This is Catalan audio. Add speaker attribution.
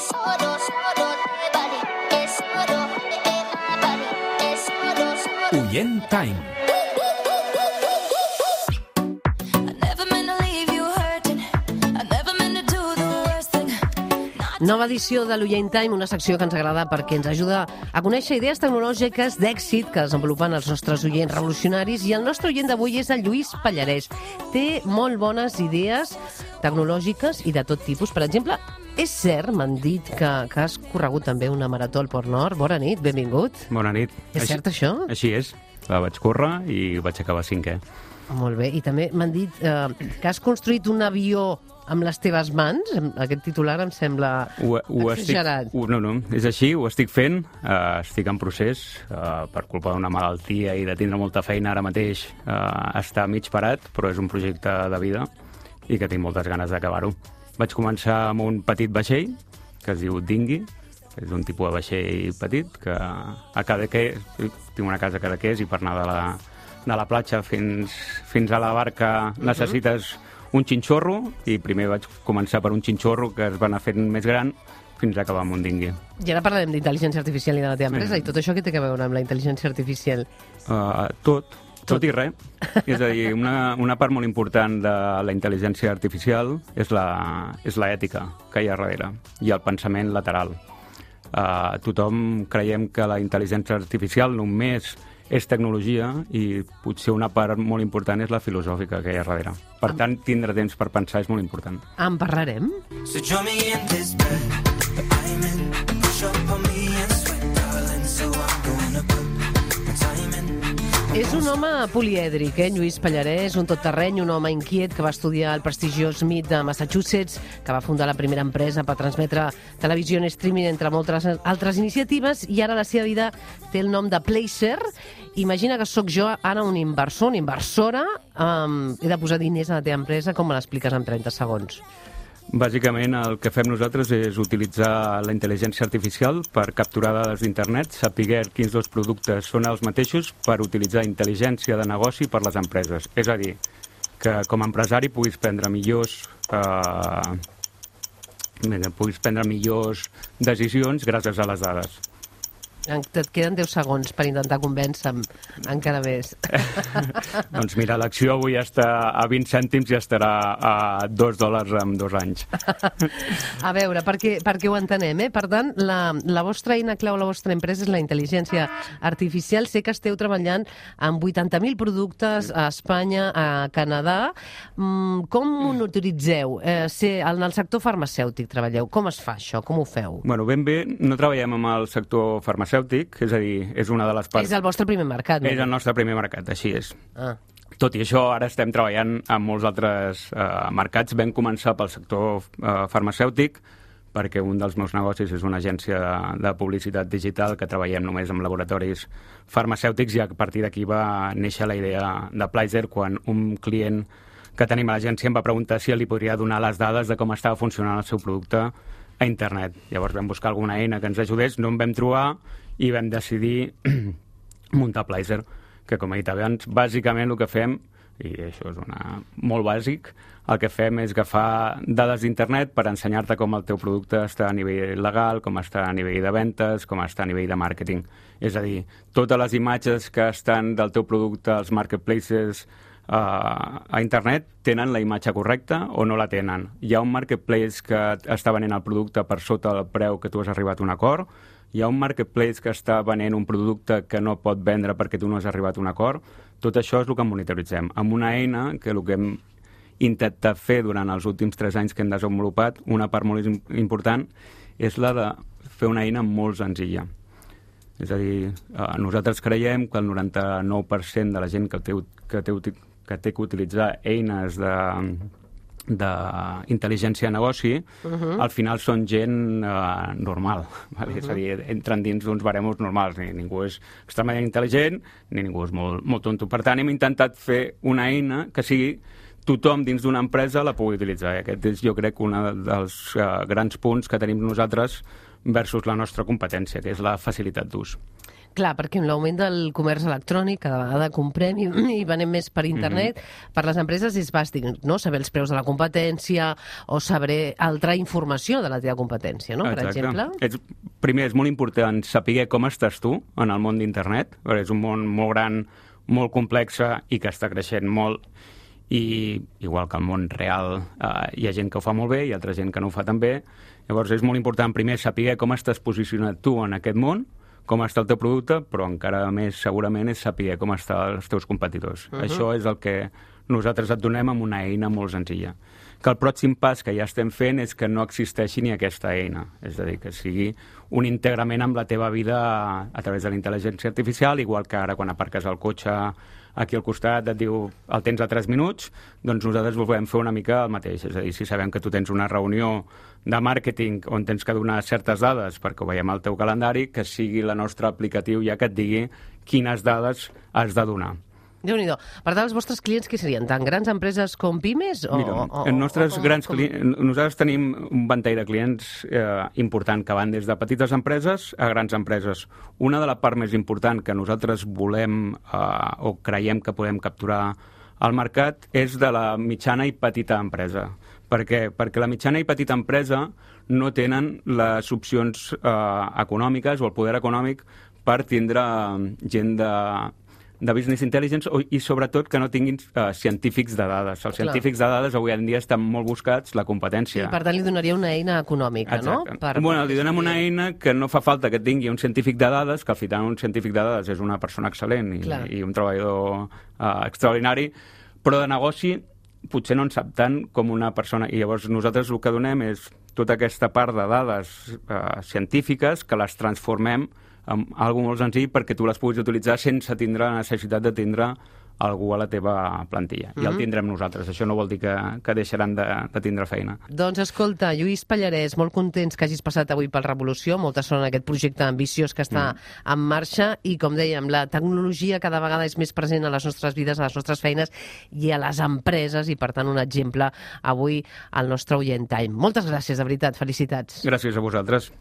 Speaker 1: Oient Time.
Speaker 2: Nova edició de l'Oient Time, una secció que ens agrada perquè ens ajuda a conèixer idees tecnològiques d'èxit que desenvolupen els nostres oients revolucionaris, i el nostre oient d'avui és el Lluís Pallarès. Té molt bones idees tecnològiques i de tot tipus. Per exemple, és cert, m'han dit, que has corregut també una marató al Port Nord. Bona nit, benvingut.
Speaker 3: Bona nit.
Speaker 2: És cert això?
Speaker 3: Així és. La vaig córrer i vaig acabar 5è.
Speaker 2: Molt bé. I també m'han dit que has construït un avió amb les teves mans. Aquest titular em sembla exagerat.
Speaker 3: No, és així, ho estic fent. Estic en procés. Per culpa d'una malaltia i de tindre molta feina ara mateix, està mig parat, però és un projecte de vida i que tinc moltes ganes d'acabar-ho. Vaig començar amb un petit vaixell que es diu Dinghy. És un tipus de vaixell petit que a Cadaqués, tinc una casa a Cadaqués, i per anar de la platja fins a la barca necessites un xinxorro, i primer vaig començar per un xinxorro que es va anar fent més gran fins a acabar amb un Dinghy.
Speaker 2: I ara parlarem d'intel·ligència artificial i de la teva empresa, i tot això què té a veure amb la intel·ligència artificial?
Speaker 3: Tot i res. És a dir, una part molt important de la intel·ligència artificial és l'ètica que hi ha darrere i el pensament lateral. Tothom creiem que la intel·ligència artificial només és tecnologia, i potser una part molt important és la filosòfica que hi ha darrere. Per tant, tindre temps per pensar és molt important.
Speaker 2: En parlarem? És un home polièdric, Lluís Pallarès, un totterreny, un home inquiet que va estudiar al prestigiós MIT de Massachusetts, que va fundar la primera empresa per transmetre televisió en streaming, entre moltes altres iniciatives, i ara la seva vida té el nom de Placer. Imagina que sóc jo ara un inversor, una inversora, he de posar diners a la teva empresa, com me l'expliques en 30 segons?
Speaker 3: Bàsicament, el que fem nosaltres és utilitzar la intel·ligència artificial per capturar dades d'internet, saber quins dos productes són els mateixos, per utilitzar intel·ligència de negoci per les empreses. És a dir, que com a empresari puguis prendre millors decisions gràcies a les dades.
Speaker 2: Et queden 10 segons per intentar convèncer-me encara més.
Speaker 3: Doncs mira, l'acció avui està a 20 cèntims i estarà a $2 en 2 anys.
Speaker 2: A veure, perquè ho entenem, Per tant, la vostra eina clau, la vostra empresa és la intel·ligència artificial. Sé que esteu treballant amb 80.000 productes a Espanya, a Canadà. Com ho utilitzeu? En el sector farmacèutic treballeu. Com es fa això? Com ho feu?
Speaker 3: Bueno, ben bé, no treballem amb el sector farmacèutic, és a dir, és una de les parts...
Speaker 2: És el vostre primer mercat, no?
Speaker 3: És el nostre primer mercat, així és. Tot i això, ara estem treballant en molts altres mercats. Vam començar pel sector farmacèutic, perquè un dels meus negocis és una agència de publicitat digital que treballem només amb laboratoris farmacèutics, i a partir d'aquí va néixer la idea de Placer, quan un client que tenim a l'agència em va preguntar si li podria donar les dades de com estava funcionant el seu producte a internet. Llavors vam buscar alguna eina que ens ajudés, no en vam trobar, i vam decidir muntar Placer, que, com he dit abans, bàsicament el que fem, i això és molt bàsic, el que fem és agafar dades d'internet per ensenyar-te com el teu producte està a nivell legal, com està a nivell de ventes, com està a nivell de màrqueting. És a dir, totes les imatges que estan del teu producte als marketplaces a internet tenen la imatge correcta o no la tenen. Hi ha un marketplace que està venent el producte per sota del preu que tu has arribat a un acord, hi ha un marketplace que està venent un producte que no pot vendre perquè tu no has arribat a un acord. Tot això és el que monitoritzem. Amb una eina que el que hem intentat fer durant els últims 3 anys que hem desenvolupat, una part molt important és la de fer una eina molt senzilla. És a dir, nosaltres creiem que el 99% de la gent que té que utilitzar eines d'intel·ligència de negoci, al final són gent normal. És a dir, entren dins d'uns baremos normals. Ningú és extremadament intel·ligent, ni ningú és molt tonto. Per tant, hem intentat fer una eina que sigui tothom dins d'una empresa la pugui utilitzar. Aquest és, jo crec, un dels grans punts que tenim nosaltres versus la nostra competència, que és la facilitat d'ús.
Speaker 2: Clar, perquè amb l'augment del comerç electrònic cada vegada comprem i venem més per internet, per les empreses és bàsic, no? Saber els preus de la competència o saber altra informació de la teva competència, no? Per exemple.
Speaker 3: Primer, és molt important saber com estàs tu en el món d'internet, perquè és un món molt gran, molt complex i que està creixent molt. I igual que al món real hi ha gent que ho fa molt bé i altra gent que no ho fa tan bé. Llavors és molt important primer saber com estàs posicionat tu en aquest món, com està el teu producte, però encara més segurament és saber com estan els teus competidors. Això és el que nosaltres et donem amb una eina molt senzilla. Que el pròxim pas que ja estem fent és que no existeixi ni aquesta eina, és a dir, que sigui un integrament amb la teva vida a través de la intel·ligència artificial, igual que ara quan aparques el cotxe aquí al costat et diu el tens a 3 minuts, doncs nosaltres volem fer una mica el mateix, és a dir, si sabem que tu tens una reunió de màrqueting on tens que donar certes dades perquè ho veiem al teu calendari, que sigui el nostre aplicatiu ja que et digui quines dades has de donar.
Speaker 2: Déu-n'hi-do. Per tant, els vostres clients què serien? Tant grans empreses com pimes?
Speaker 3: Mira, nosaltres tenim un ventall de clients important que van des de petites empreses a grans empreses. Una de la part més important que nosaltres volem o creiem que podem capturar al mercat és de la mitjana i petita empresa. Per què? Perquè la mitjana i petita empresa no tenen les opcions econòmiques o el poder econòmic per tindre gent de business intelligence i sobretot que no tinguin científics de dades. Els científics de dades avui en dia estan molt buscats, la competència.
Speaker 2: I per tant li donaria una eina econòmica,
Speaker 3: exacte, no? Li donem una eina que no fa falta que tingui un científic de dades, que al final un científic de dades és una persona excel·lent i un treballador extraordinari, però de negoci potser no en sap tant com una persona. I llavors nosaltres el que donem és tota aquesta part de dades científiques que les transformem en alguna molt senzill perquè tu les puguis utilitzar sense tindre la necessitat de tindre algú a la teva plantilla. I el tindrem nosaltres. Això no vol dir que deixaran de tindre feina.
Speaker 2: Doncs escolta, Lluís Pallarès, molt contents que hagis passat avui pel Revolució, moltes són en aquest projecte ambiciós que està en marxa i, com dèiem, la tecnologia cada vegada és més present a les nostres vides, a les nostres feines i a les empreses i, per tant, un exemple avui al nostre Orient Time. Moltes gràcies, de veritat. Felicitats.
Speaker 3: Gràcies a vosaltres.